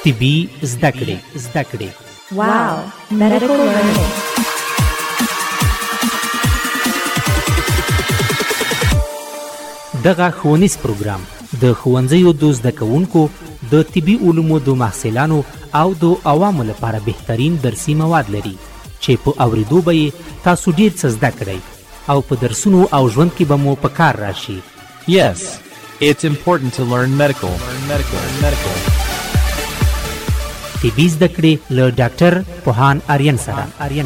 طبي زده کړې. واو medical learning. دغه ښوونیز پروګرام د ښوونځیو د زده کوونکو د طبي علومو د محصلانو او د عوامو لپاره بهترین درسي مواد لري چې په اوریدو به یې تاسو ډیر څه زده کړئ او په درسونو او ژوند کې به مو په کار راشي. Yes, it's important to learn medical. طبي زده کړې له ډاکټر پوهان آریان سره.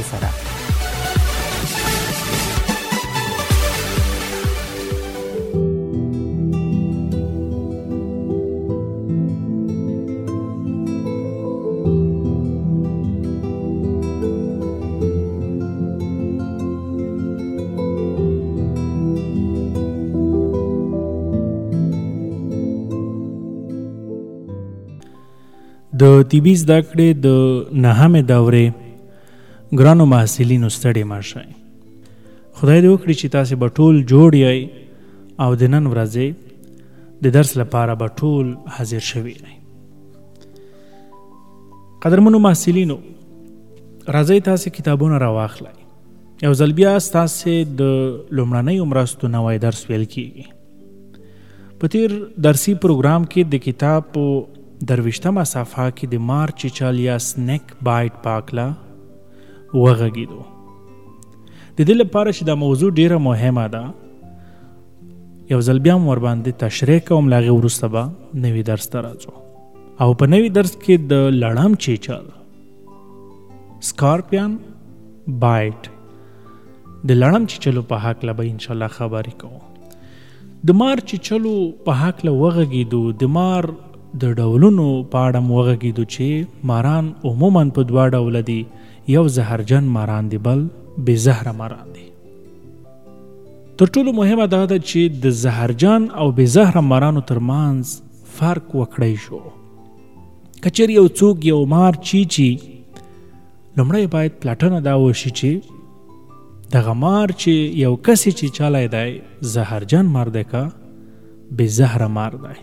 د طبي زده کړې د 9مې دورې ګرانو محصلینو ستړي مه شئ. خدای دې وکړي چې تاسې به ټول جوړ یئ او د نن ورځې د درس لپاره به ټول حاضر شوي یئ. قدرمنو محصلینو، راځئ تاسې کتابونه راواخلئ. یو ځل بیا ستاسې د لومړنیو مرستو نوی درس ویل کیږي. په تیر درسي پروګرام کې د کتاب په 23مه صفحه کې د مار چیچل یا سنیک بایټ پاکلا وغږیدو. د دې لپاره چې دا موضوع ډیره مهمه ده، یو ځل بیا ور باندې تشریح کوم. لاغه وروسته به نوی درس ته راځو او په نوی درس کې د لړم چیچل سکارپیان بایټ د لړم چیچلو په حق له به ان شاء الله خبرې کوو. د مار چیچلو په حق له وغږیدو. د مار د ډولونو په اړه وغږیدو چې ماران عموماً په دوه ډوله دي، یو زهرجن ماران دي، بل بې زهره ماران دي. تر ټولو مهمه دا ده چې د زهرجن او بې زهره مارانو ترمنځ فرق وکړی شو. که چېرې یو څوک یو مار چیچي، لومړی باید پلټنه دا وشي چې دغه مار چې یو کس یې چیچلی دی زهرجن مار دی که بې زهره مار دی.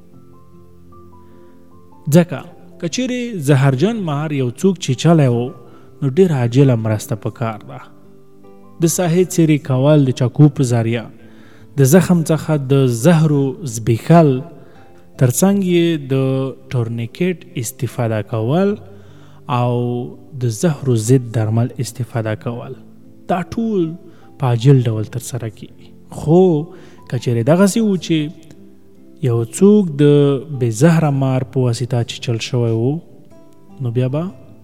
ځکه که چیرې زهرجن مار یو څوک چیچلی و، نو ډېر عاجله مرسته پکار ده. د ساحې څیرې کول، د چاقو په ذریعه د زخم څخه د زهرو زبیښل، ترڅنګ یې د ټورنیکټ استفاده کول او د زهرو ضد درمل استفاده کول. دا ټول په عاجل ډول ترسره کیږي. خو که چیرې دغسې و چې یو څوک د بې زهره مار په واسطه چیچل شوی و، نو بیا به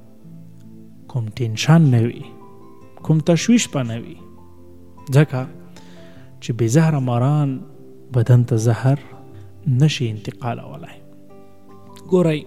کوم ټینشن نه وي، کوم تشویش به نه وي، ځکه چې بې زهره ماران بدن ته زهر نشي انتقالولی. ګورئ،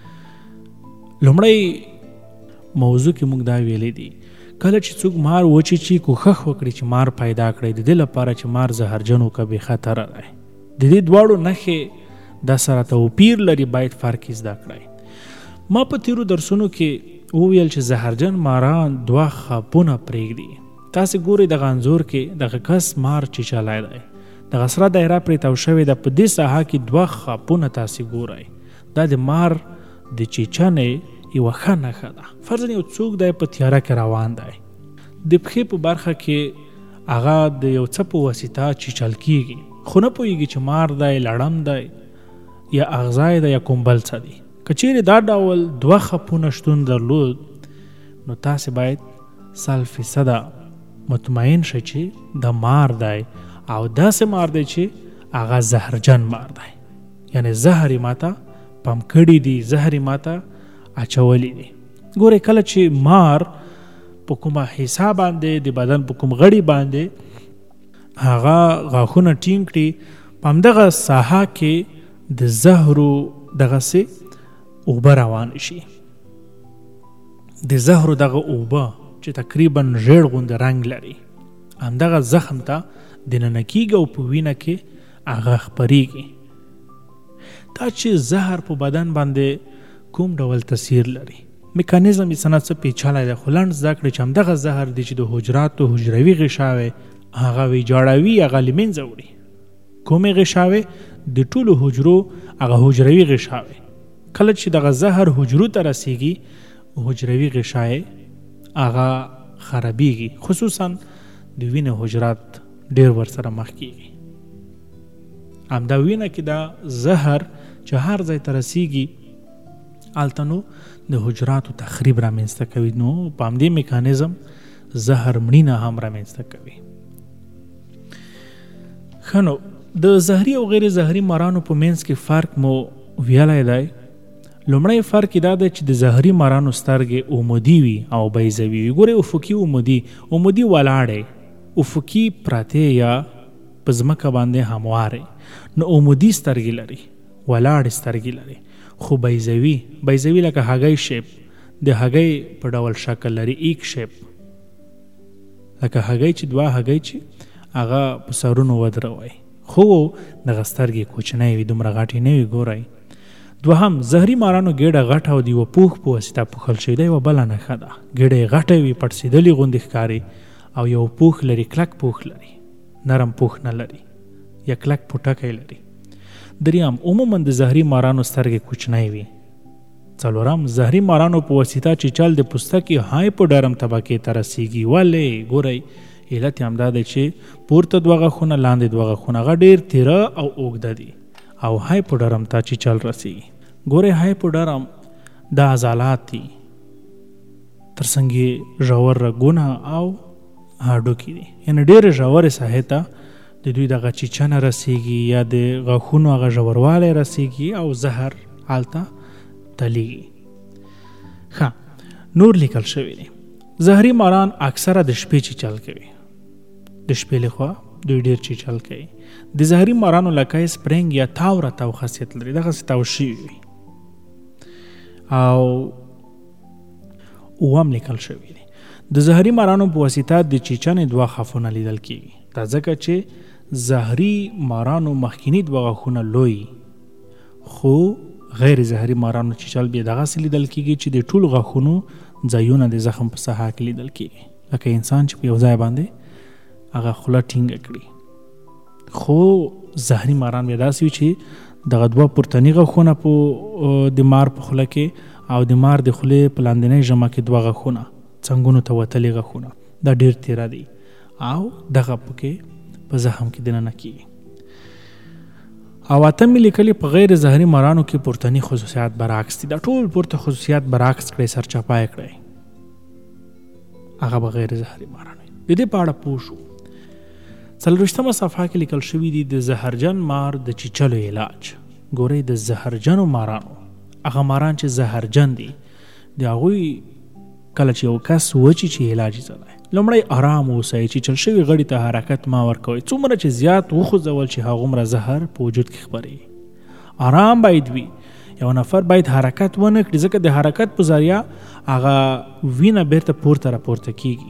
لومړی موضوع کې موږ دا ویلی دي، کله چې څوک مار وچیچي، کوښښ وکړي چې مار پیدا کړي، د دې لپاره چې مار زهرجن و که بې خطره دی. د دې دواړو نښې دا سره توپیر لري، باید فرق زده کړئ. ما په تیرو درسونو کې وویل چې زهرجن ماران 2 خاپونه پرېږدي. تاسې ګورئ دغه انځور کې دغه کس مار چیچلی دی، دغه سره دایره پرې تاو شوې ده. په دې ساحه کې 2 خاپونه تاسې ګورئ. دا د مار د چیچنې یوه ښه نښه ده. فرضاً یو څوک دی په تیاره کې روان دی، د پښې په برخه کې هغه د یو څه په واسطه چیچل کیږي، خو نه پوهیږي چې مار دی، لړم دی یا اغزای دی یا کوم بل څه دی. که چیرې دا ډول 2 خپونه شتون درلود، نو تاسې باید 100% مطمئن شئ چې د مار دی او داسې مار دی چې هغه زهرجن مار دی، یعنی زهر یې ماته پم کړي دي، زهر یې ماته اچولی دي. ګورئ، کله چې مار په کومه حصه باندې د بدن په کوم غړي باندې هغه غاښونه ټینګ کړي، په همدغه ساحه کې د زهرو دغسې اوبه روان شي. د زهرو دغه اوبه چې تقریبا ژیړ غوندې رنګ لري، همدغه زخم ته دننه کیږي او په وینه کې هغه خپریږي. دا چې زهر په بدن باندې کوم ډول تاثیر لري، میکانیزم یې څه پیچلی دی، خو لنډ زده کړئ چې همدغه زهر دی چې د حجراتو حجروي غشاوې هغه ویجاړوي، هغه له منځه وړي. کومې غشاوې؟ د ټولو حجرو هغه حجروي غشاوې. کله چې دغه زهر حجرو ته رسیږي حجروي غشای هغه خرابېږي، خصوصا د وینې حجرات ډېر ورسره مخ کېږي. همدا وینه کې دا زهر چې هر ځای ته رسیږي هلته نو د حجراتو تخریب رامنځته کوي، نو په همدې میکانیزم زهر مړینه هم رامنځته کوي. ښه نو د زهري او غیر زهري مارانو په منځ کې فرق مو ویلی دی. لومړی فرق دا دی چې د زهري مارانو سترګې عمودي وي او بیضوي وي. ګورئ افقي عمودي ولاړې افقي پراتې یا په ځمکه باندې هموارې، نو عمودي سترګې لري، ولاړې سترګې لري. خو بیضوي لکه هګۍ شیپ، د هګۍ په ډول شکل لري، ایک شیپ، لکه هګۍ چې دوه هګۍ چې هغه په سرونو ودروي، خو دغه سترګې کوچنۍ وي، دومره غټې نه وي. ګورئ دوهم زهري مارانو ګېډه غټه او د یوه پوښ په واسطه پوښل شوې ده. یوه بله نښه ده، ګېډه یې غټه وي، پړسېدلې غوندې ښکاري او یو پوښ لري، کلک پوښ لري، نرم پوښ نه لري یا کلک پوټکی لري. دریم عموما د زهري مارانو سترګې کوچنۍ وي. څلورم زهري مارانو په واسطه چیچل د پوستکي هایپوډرم طبقې ته رسیږي. ولې؟ ګورئ علت یې همدا دی چې پورته دوه غاښونه لاندې دوه غاښونه هغه ډېر تیره او اوږده دي او هایپوډرم ته چیچل رسیږي. ګورئ هایپوډرم دا عضلات دي، ترڅنګ یې ژور رګونه او هډوکي دي، یعنې ډېرې ژورې ساحې ته د دوی دغه چیچنه رسیږي یا د غاښونو هغه ژوروالی رسیږي او زهر هلته تلیږي. ښه نور لیکل شوي دي زهري ماران اکثره د شپې چیچل کوي، د شپې لخوا دوی ډېر چیچل کوي. د زهري مارانو لکۍ سپرینګ یا تاوره تاو خاصیت لري، دغسې تاو شوي وي. او اووم لیکل شوي دي د زهري مارانو په واسطه د چیچنې دوه خفونه لیدل کېږي. دا ځکه چې زهري مارانو مخکیني دوه غاښونه لوی، خو غیر زهري مارانو چیچل بیا دغسې لیدل کېږي چې د ټولو غاښونو ځایونه د زخم په ساحه کې لیدل کېږي، لکه انسان چې په یو ځای باندې هغه خوله ټینګه کړي. خو زهري ماران بیا داسې وي چې دغه دوه پورتني غاښونه په د مار په خوله کې او د مار د خولې په لاندنۍ ژمه کې دوه غاښونه څنګونو ته وتلي غاښونه دا ډېر تیره دي او دغه پکې په زخم کې دننه کېږي. او اتم مې لیکلي په غیر زهري مارانو کې پورتني خصوصیات برعکس دي. دا ټول پورته خصوصیات برعکس کړئ، سرچپه یې کړئ، هغه به غیر زهري ماران وي. د دې په اړه پوه شو. 40مه صفحه کې لیکل شوي دي د زهرجن مار د چیچلو علاج. ګورئ د زهرجنو مارانو، هغه ماران چې زهرجن دي، د هغوی کله چې یو کس وچیچي علاج یې څه دی؟ لومړی ارام اوسئ، چیچل شوي غړي ته حرکت ما ورکوئ، څومره چې زیات وخوځول چې هغومره زهر په وجود کې خپرېږي. ارام باید وي، یو نفر باید حرکت ونه کړي، ځکه د حرکت په ذریعه هغه وینه بیرته پورته راپورته کېږي،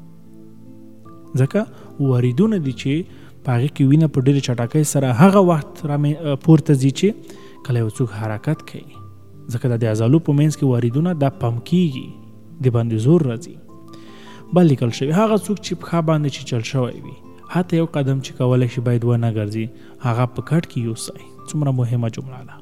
ځکه واردونه دي چې په هغې کې وینه په ډېرې چټکۍ سره هغه وخت پورته ځي چې کله یو څوک حرکت کوي، ځکه د عضلو په منځ کې واردونه دا پمپ کېږي، د باندې زور راځي. بل لیکل شوي هغه څوک چې پښه باندې چیچل شوی وي، حتی یو قدم چې کولی شي باید ونه ګرځي، هغه په کټ کې یوسئ. څومره مهمه جمله ده.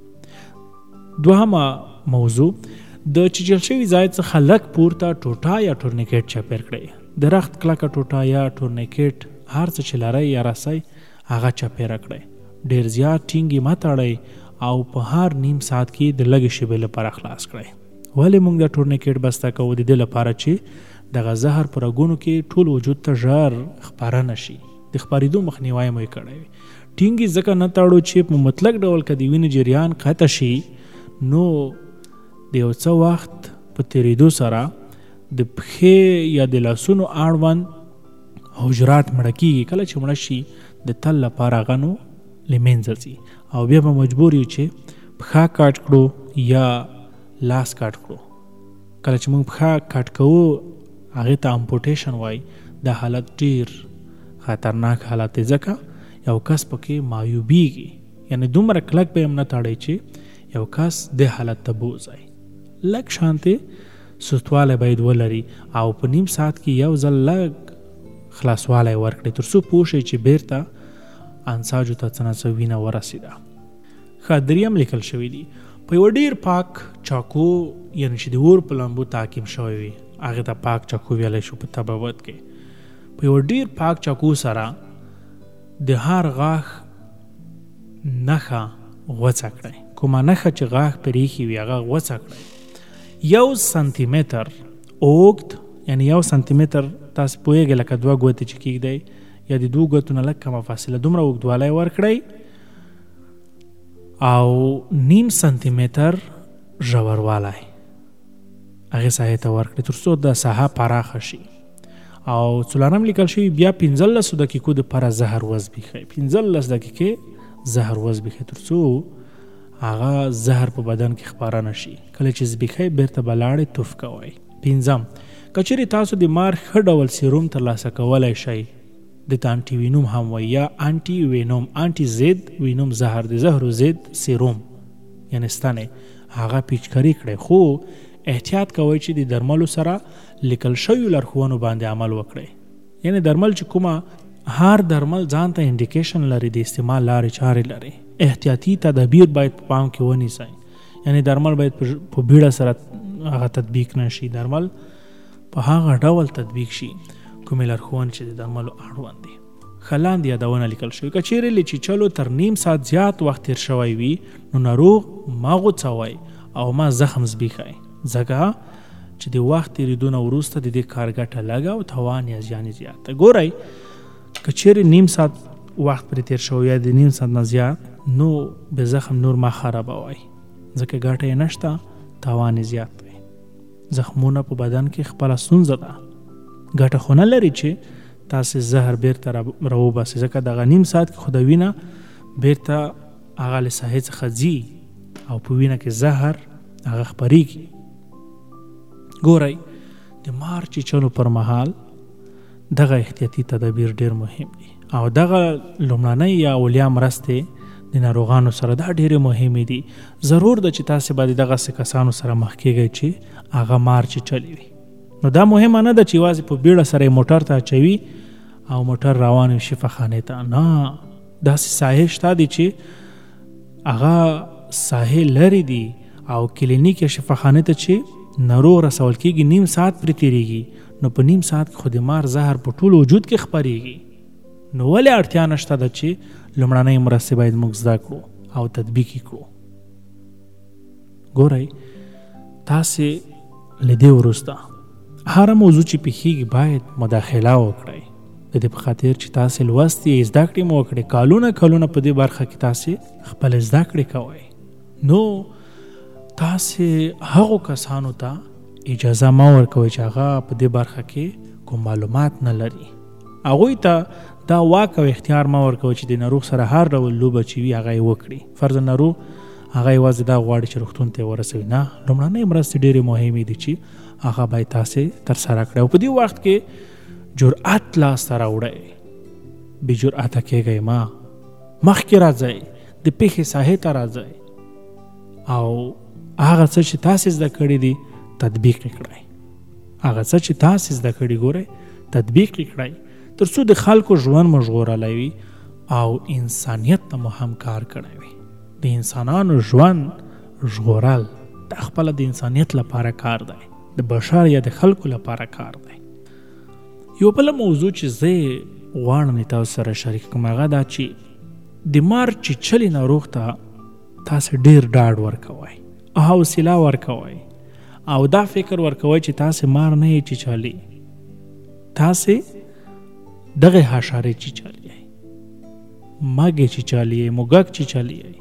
دوهمه موضوع د چیچل شوي ځای څخه لږ پورته ټوټه یا ټورنیکټ چاپېر کړئ. د رخت کلکه ټوټه یا ټورنیکټ هر څه چې لرئ یا رسئ هغه چاپېره کړئ. ډېر زیات ټینګې مه تړئ او په هر نیم ساعت کې د لږې شېبې لپاره خلاص کړئ. ولې موږ د ټورنیکټ بسته کوو؟ د دې لپاره چې دغه زهر په رګونو کې ټول وجود ته ژر خپاره نه شي، د خپرېدو مخنیوی مو یې کړی وي. ټینګې ځکه نه تړو چې په مطلق ډول که د وینې جریان قطع شي، نو د یو څه وخت په تېرېدو سره د پښې یا د لاسونو اړوند حجرات مړه کېږي. کله چې مړه شي د تل لپاره هغه نو له منځه ځي او بیا به مجبور یو چې پښه کاټ کړو یا لاس کاټ کړو. کله چې موږ پښه کاټ کوو هغې ته امپوټیشن وایي. دا حالت ډېر خطرناک حالت دی، ځکه یو کس پکې معیوبیږي، یعنې دومره کلک به هم نه تړئ چې یو کس دې حالت ته بوځئ. لږ شانتې سستوالی باید ولري او په نیم ساعت کې یو ځل لږ خلاصوالی ورکړئ، تر څو پوه شئ چې بیرته انساجو ته څه نه څه وینه ورسېده. ښه دریم لیکل شوي دي په په یو ډیر پاک چاقو یعنی چې د اور په لمبو تعقیم شوی وي هغه ته پاک چاقو ویلی شو په طبابت کې. په یو ډیر پاک چاقو سره د هر غاښ نښه غوڅه کړئ. کومه نښه چې غاښ پرې ایښي وي هغه غوڅه کړئ. 1 سانتي متر اوږد یعنی 1 سانتي متر تاسو پوهېږئ لکه 2 ګوتې چې کېږدئ یا د 2 ګوتو نه لږ کمه فاصله دومره اوږدوالی ورکړئ او 0.5 سانتي متر ژوروالی هغې ساحې ته ورکړئ تر څو د ساحه پراخه شي. او څلورم لیکل شوي بیا 15 دقیقو دپاره زهر وزبیښئ. 15 دقیقې زهر وزبیښئ تر څو هغه زهر په بدن کې خپاره نشي. کله چې زبیښئ بیرته به لاړې توف کوئ. 5 که چیرې تاسو د مار ښه ډول سیروم ترلاسه کولی شئ د ته انټي وینوم هم وایي یا انټي وینوم انټي ضد وینوم زهر د زهرو ضد سیروم یعنی ستنې هغه پیچکاري کړئ خو احتیاط کوئ چې د درملو سره لیکل شویو لارښوونو باندې عمل وکړئ. یعنی درمل چې کومه هر درمل ځان ته انډیکیشن لري د استعمال لارې چارې لري. احتیاطي تدابیر باید په پام کې ونیسئ. یعنی درمل باید په بیړه سره هغه تطبیق نشي. درمل په هغه ډول تطبیق شي کومې لارښوونې چې د درملو اړوند دي. ښه لاندې یادونه لیکل شوي که چیرې له چیچلو تر 0.5 ساعت زیات وخت تیر شوی وي نو ناروغ ما غوڅوئ او ما زخم زبیښئ ځکه چې د وخت تېرېدو نه وروسته د دې کار ګټه لږه او تاوان یا زیان یې زیات ده. ګورئ که چیرې 0.5 ساعت وخت پرې تیر شوی یا د 0.5 ساعت نه زیات نو به زخم نور ما خرابوئ ځکه ګټه یې نشته تاوان یې زیات دی. زخمونه په بدن کې خپله ستونزه ده. ګټه خو نه لري چې تاسې زهر بیرته راوباسئ ځکه دغه 0.5 ساعت کې خو د وینه بیرته هغه له ساحې څخه ځي او په وینه کې زهر هغه خپریږي. ګورئ د مار چیچلو پر مهال دغه احتیاطي تدابیر ډیر مهم دي او دغه لومړنۍ یا اولیا مرستې د ناروغانو سره دا ډیرې مهمې دي. ضرور ده چې تاسې باید دغسې کسانو سره مخ کېږئ چې هغه مار چیچلی وي. نو دا مهمه نه ده چې یوازې په بیړه سره یې موټر ته اچوي او موټر روان وي شفاخانې ته. نه داسې ساحې شته دي چې هغه ساحې لرې دي او کلینیک یا شفاخانې ته چې ناروغ رسول کېږي 0.5 ساعت پرې تېرېږي نو په 0.5 ساعت کې خو د مار زهر په ټول وجود کې خپرېږي. نو ولې اړتیا نشته ده چې لومړنۍ مرستې باید موږ زده کړو او تطبیق یې کړو. ګورئ تاسې له دې وروسته هره موضوع چې پیښیږي باید مداخله وکړئ د دې په خاطر چې تاسې لوستې زده کړې مو وکړئ. کلونه په دې برخه کې تاسې خپل زده کړې کوئ. نو تاسې هغو کسانو ته اجازه مه ورکوئ چې هغه په دې برخه کې کوم معلومات نه لري. هغوی ته دا واک او اختیار مه ورکوئ چې د ناروغ سره هر ډول لوبه چې وي هغه یې وکړي. فرض ناروغ هغه یوازې دا غواړي چې روغتون ته یې ورسوي. نه، لومړنۍ مرستې ډېرې مهمې دي چې هغه باید تاسې ترسره کړئ او په دې وخت کې جرأت لاسته راوړئ. بې جرأته کېږئ مه. مخکې راځئ، د پېښې ساحې ته راځئ او هغه څه چې تاسې زده کړي دي تطبیق یې کړئ. هغه څه چې تاسې زده کړي ګورئ تطبیق یې کړئ تر څو د خلکو ژوند مو ژغورلی وي او انسانیت ته مو هم کار کړی وي. د انسانانو ژوند ژغورل دا خپله د انسانیت لپاره کار دی، د بشر یا د خلکو لپاره کار دی. یو بله موضوع چې زه غواړم تاسو سره شریک کړم هغه دا چې د مار چیچلي ناروغ ته تاسې ډېر ډاډ ورکوئ، حوصله ورکوئ او دا فکر ورکوئ چې تاسې مار نه یې چیچلي، تاسې دغه حشرې چیچلي یې، مږ یې چیچلي یې، موږک چیچلي یې.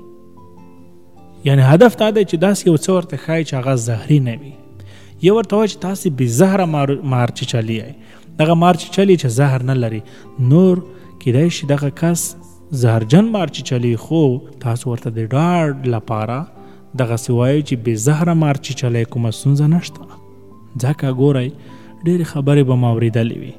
یعنی هدف دا دی چې داسې یو څه ورته ښایي چې هغه زهري نه وي. یا ورته وایي چې تاسې بې زهره مار چیچلي یې. دغه مار چیچلي چې زهر نه لري، نور کیدای شي دغه کس زهرجن مار چیچلي، خو تاسو ورته د ډاډ لپاره دغسې وایي چې بې زهره مار چیچلی کومه ستونزه نشته. ځکه ګورئ ډېرې خبرې به ما اورېدلې وي.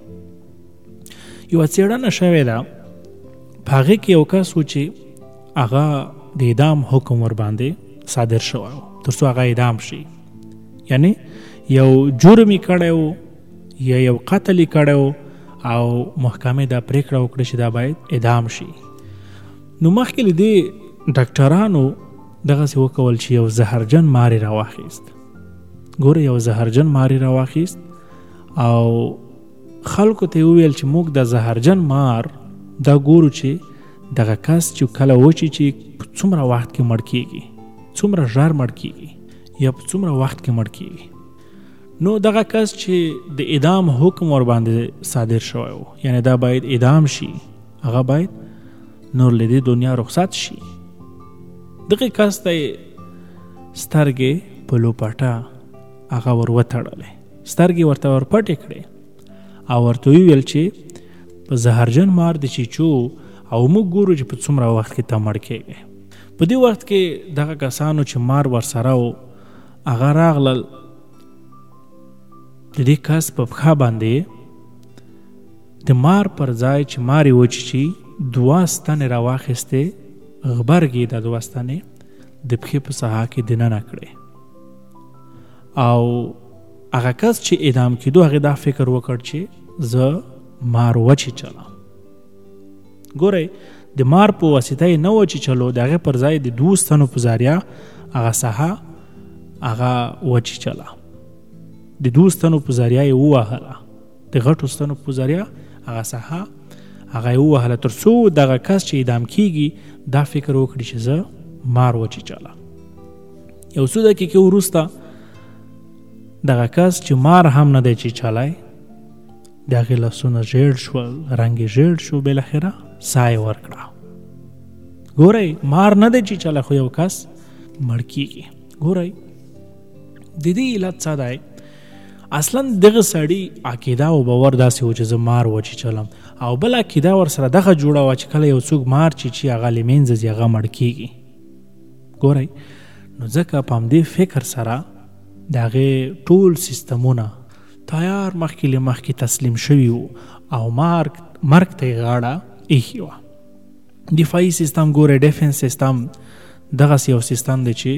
یوه څېړنه شوې ده په هغې کې یو کس و چې هغه د اعدام حکم ورباندې صادر شوی و تر څو هغه اعدام شي. یعنی یو جرم یې کړی و یا یو قتل یې کړی و او محکمې دا پرېکړه وکړه چې دا باید اعدام شي. نو مخکې له دې ډاکټرانو دغسې وکول چې یو زهرجن مار یې راواخیست. ګوره یو زهرجن مار یې راواخیست او خلکو ته یې وویل چې موږ د زهرجن مار دا ګورو چې دغه کس چې کله وچی چې په څومره وخت کې مړ کېږي، څومره ژر مړ کېږي یا په څومره وخت کې مړ کېږي. نو دغه کس چې د اعدام حکم ور باندې صادر شوی و، یعنی دا باید اعدام شي، هغه باید نور له دې دنیا رخصت شي. دغه کس ته سترګې په لوپټه هغه ور وتړلې، سترګې ورته ور پټې کړې او ورته ویل چې په زهرجن مار د چیچو او موږ ګورو چې په څومره وخت کې ته مړ کېږې. په دې وخت کې دغه کسانو چې مار ورسره و هغه راغلل، د دې کس په پښه باندې د مار پر ځای چې مار یې وچیچي 2 ستنې راواخیستې، غبرګې د 2 ستنې د پښې په ساحه کې دننه کړې او هغه کس چې اعدام کېدو هغې دا فکر وکړ چې زه مار وچیچلم. ګورئ د مار په واسطه یې نه وچیچلو، د هغې پر ځای د 2 ستنو په ذریعه هغه ساحه هغه وچیچله، د 2 ستنو په ذریعه یې ووهله، د غټو ستنو په ذریعه هغه ساحه هغه یې ووهله تر څو دغه کس چې اعدام کېږي دا فکر وکړي چې زه مار وچیچله. یو څو دقیقې وروسته دغه کس چې مار هم نه دی چیچلی، د هغې لاسونه ژیړ شول، رنګ یې ژیړ شو، بالاخره ساه یې ورکړه. ګورئ مار نه دی چیچلی خو یو کس مړ کېږي. ګورئ د دې علت څه دی؟ اصلا دغه سړي عقیده او باور داسې و چې زه مار وچیچلم، او بل عقیده ورسره دغه جوړه وه چې کله یو څوک مار چیچي هغه له منځه ځي، هغه مړ کېږي. ګورئ نو ځکه په همدې فکر سره د هغې ټول سیستمونه تیار مخکې له مخکې تسلیم شوي وو او مرګ ته یې غاړه ایښې وه. دفاعي سیستم ګورئ، ډیفنس سیستم دغسې یو سیستم دی چې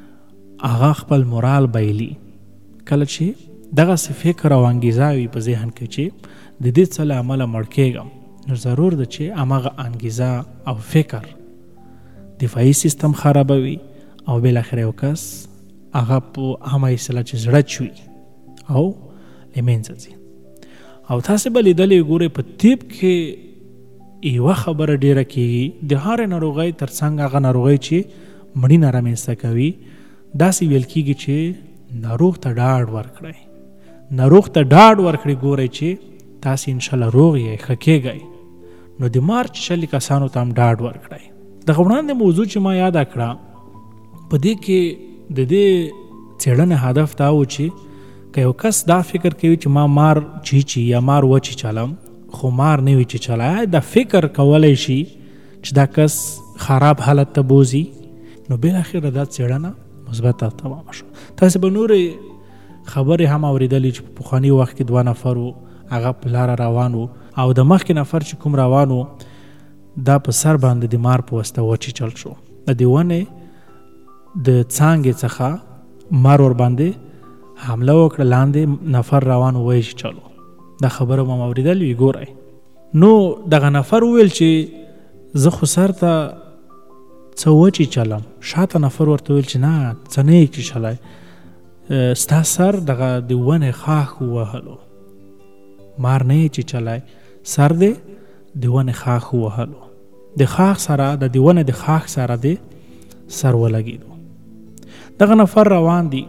هغه خپل مورال بایلي. کله چې دغسې فکر او انګیزه وي په ذهن کې چې د دې څه له امله مړ کېږم، نو ضرور ده چې هماغه انګیزه او فکر دفاعي سیستم خرابوي او بالاخره یو کس هغه په عامه اصطلاح چې زړه چوي او له منځه ځي. او تاسې به لیدلې ګورئ په طب کې یوه خبره ډیره کېږي، د هرې ناروغۍ تر څنګ هغه ناروغۍ چې مړینه رامنځته کوي داسې ویل کېږي چې ناروغ ته ډاډ ورکړئ، ناروغ ته ډاډ ورکړئ ګورئ چې تاسې انشاءالله روغ یې، ښه کېږئ. نو د مارچ 40 کسانو ته هم ډاډ ورکړئ. دغه وړاندې موضوع چې ما یاده کړه په دې کې د دې څېړنې هدف دا و چې که یو کس دا فکر کوي چې ما مار چیچي یا مار وچیچلم خو مار نه وي چیچلی، دا فکر کولی شي چې دا کس خراب حالت ته بوځي، نو بالاخره دا څېړنه مثبت تمامه شو. تاسې به نورې خبرې هم اورېدلې چې په پخواني وخت کې 2 نفر و، هغه په لاره روان و او د مخکې نفر چې کوم روان و دا په سر باندې د مار په واسطه وچیچل شو. د دې ونې د څانګې څخه مار ور باندې حمله وکړه، لاندې نفر روان و وچیچلو. دا خبره مو اورېدلې وي. ګورئ نو دغه نفر وویل چې زه خو سر ته څه وچیچلم، شاته نفر ورته ویل چې نه څه نه یې چیچلی، ستا سر دغه د ونې خاښ ووهلو، مار نه یې چیچلی، سر دې د ونې خاښ ووهلو، د خاښ سره د ونې د خاښ سره دې سر ولګېدو. دغه نفر روان دی،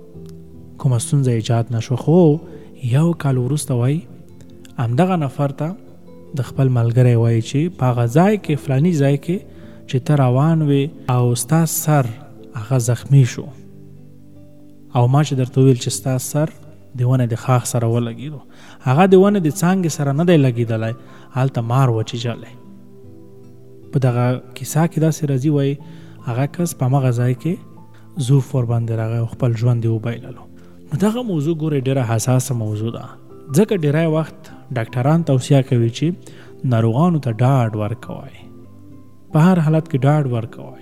کومه ستونزه ایجاد نشو. خو 1 کال وروسته وایي همدغه نفر ته د خپل ملګری وایي چې په هغه ځای کې فلاني ځای کې چې ته روان وې او ستا سر هغه زخمی شو او ما چې درته ویل چې ستا سر د ونې د خاښ سره ولګېدو، هغه د ونې د څانګې سره نه دی لګېدلی، هلته مار وچیچلی. په دغه کیسه کې داسې راځي وایي هغه کس په همغه ځای کې زوف ور باندې راغی او خپل ژوند یې وبایللو. نو دغه موضوع ګورئ ډېره حساسه موضوع ده، ځکه ډېری وخت ډاکټران توصیه کوي چې ناروغانو ته ډاډ ورکوئ، په هر حالت کې ډاډ ورکوئ.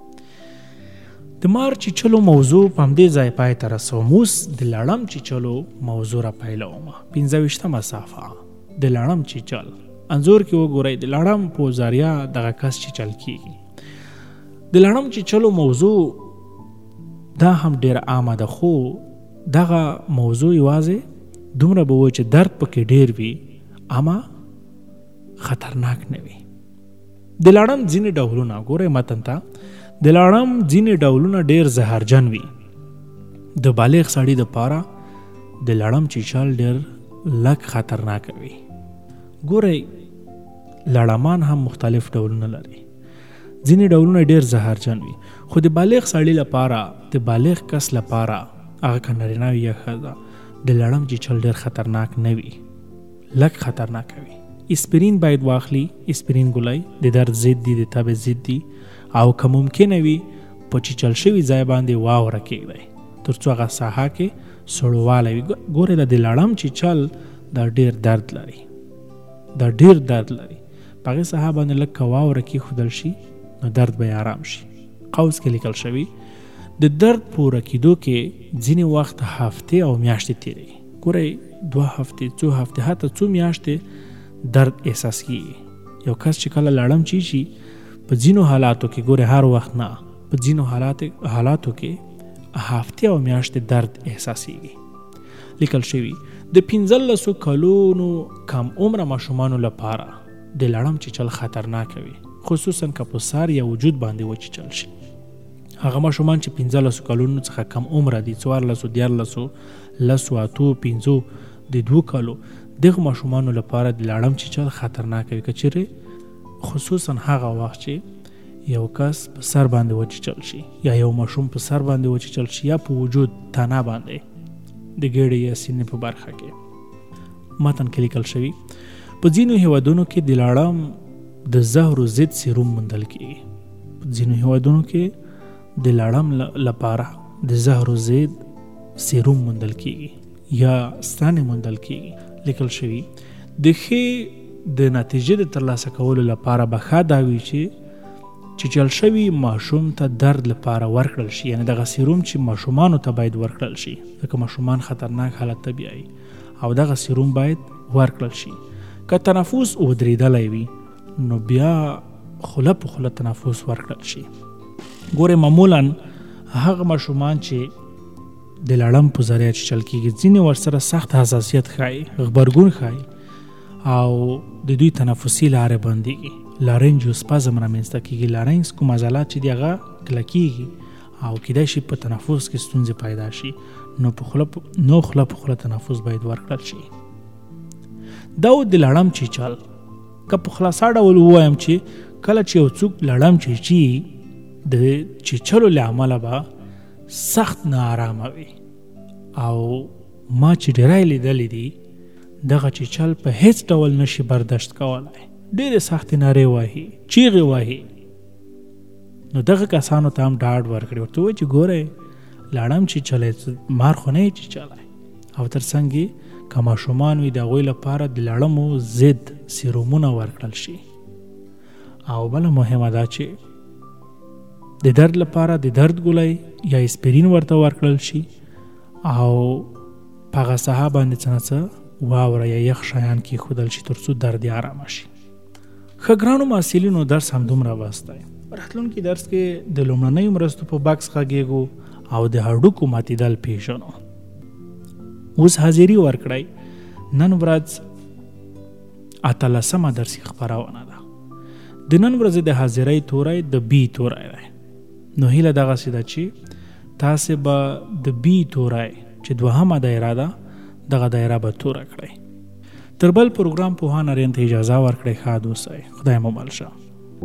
د مار چیچلو موضوع په همدې ځای پای ته رسوم. اوس د لړم چیچلو موضوع را پیلوم. 25مه صفحه د لړم چیچل. انځور کې وګورئ د لړم په ذریعه دغه کس چیچل کېږي. د لړم چې چلو موضوع دا هم ډیر عامه ده، خو دغه موضوع یوازې دومره به و چې درد پکې ډیر وي اما خطرناک نه وي. د لړم ځینې ډولونه ګورئ متن ته، د لړم ځینې ډولونه ډیر زهرجن وي. د بالغ سړي دپاره د لړم چیچل ډیر لږ خطرناک وي. ګورئ لړمان هم مختلف ډولونه لري، ځینې ډولونه ډیر زهرجن وي، خو د بالغ سړي لپاره، د بالغ کس لپاره، هغه که نارینه وي یا ښځه، د لړم چیچل ډیر خطرناک نه وي، لږ خطرناک وي. اسپرین باید واخلي، اسپرین ګولۍ د درد ضد دي، د تبې ضد دي، او که ممکنه وي په چیچل شوي ځای باندې واوره کېږدئ تر څو هغه ساحه کې سړوالی وي. ګورئ د لړم چیچل دا ډیر درد لري، دا ډیر درد لري. په هغې ساحه باندې لږ که واوره کېښودل شي نو درد به آرام شي. قوس کې لیکل شوي د درد پوره کېدو کې ځینې وخت هفتې او میاشتې تېرېږي. ګورئ 2 هفتې، 2 هفتې، حتی 2 میاشتې درد احساس کېږي. یو کس چې کله لړم چیچي په ځینو حالاتو کې، ګورئ هر وخت نه، په ځینو حالاتو کې هفتې او میاشتې درد احساسېږي. لیکل شوي د 15 کلونو کم عمره ماشومانو لپاره د لړم چیچل خطرناک وي، خصوصا که په سر یا وجود باندې وچیچل شي. هغه ماشومان چې 15 کلونو څخه کم عمره دي، 14، 13، 10، 5 د 2 کالو، دغه ماشومانو لپاره د لړم چیچل خطرناک وي. که چیرې خصوصا هغه وخت چې یو کس په سر باندې وچیچل شي یا یو ماشوم په سر باندې وچیچل شي یا په وجود تنه باندې د ګېډې یا سینې په برخه کې. متن کې لیکل شوي په ځینو هیوادونو کې د لړم د زهرو ضد سیروم موندل کېږي. په ځینو هیوادونو کې د لړم لپاره د زهرو ضد سیروم موندل کېږي یا ستنې موندل کېږي. لیکل شوي د ښې د نتیجې د ترلاسه کولو لپاره به ښه دا وي چې چیچل شوي ماشوم ته درد لپاره ورکړل شي، یعنی دغه سیروم چې ماشومانو ته باید ورکړل شي، ځکه ماشومان خطرناک حالت ته بیایي، او دغه سیروم باید ورکړل شي. که تنفس ودرېدلی وي نو بیا خوله په خوله تنفس ورکړل شي. ګورئ معمولا هغه ماشومان چې د لړم په ذریعه چیچل کېږي ځینې ورسره سخت حساسیت ښایي، غبرګون ښایي، او د دوی تنفسي لارې بندېږي، لارنجوسپازم رامنځته کېږي. لارنګس کوم عضلات چې دي هغه کلکېږي او کیدای شي په تنفس کې ستونزې پیدا شي، نو خوله په خوله تنفس باید ورکړل شي. دا د لړم چیچل که په خلاصه ډول ووایم چې کله چې یو څوک لړم چیچي د چیچلو له امله به سخت ناارامه وي، او ما چې ډیری لیدلی دي دغه چیچل په هیڅ ډول نشي برداشت کولی، ډېرې سختې نارې وهي، چیغې وهي. نو دغه کسانو ته هم ډاډ ورکړي، ورته وایي چې ګورئ لړم چیچلی مار خو نه یې چیچلی، او تر څنګ یې که ماشومان وي د هغوی لپاره د لړمو ضد سیرومونه ورکړل شي. او بله مهمه دا چې د درد لپاره د درد ګولۍ یا اسپرین ورته ورکړل شي، او په هغه ساحه باندې څه نه څه واوره یا یخ شیان کېښودل شي تر څو درد یې ارامه شي. ښه ګرانو محصلینو، درس همدومره بس دی. راتلونکي درس کې د لومړنیو مرستو په بکس غږیږو او د هډوکو ماتېدل پیژنو. اوس حاضري ورکړئ. نن ورځ 18مه درسي خپرونه ده. د نن ورځې د حاضرۍ توری د بي توری دی. نو هیله دغسې ده چې تاسې به د بي توری چې 2مه دایره ده دغه دایره به توره کړئ. تر بل پروګرام پوهان اریان ته اجازه ورکړئ. ښاد اوسئ. خدای مو مل شه.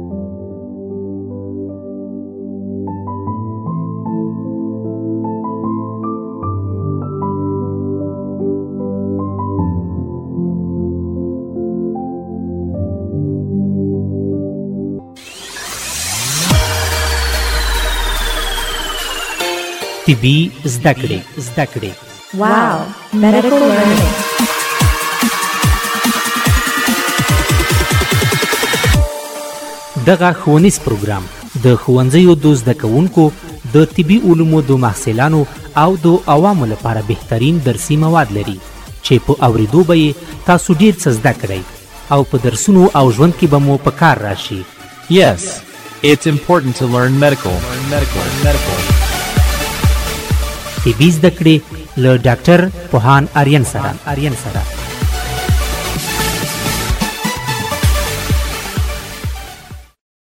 طبي زده کړې. Wow, medical learning. دغه ښوونیز پروګرام د ښوونځیو د زده کوونکو د طبي علومو د محصلانو او د عوامو لپاره بهترین درسي مواد لري چې په اوریدو به یې تاسو ډیر څه زده کړئ او په درسونو او ژوند کې به مو په کار راشي. Yes, It's important to learn medical. طبي زده کړې له ډاکټر پوهان آریان سره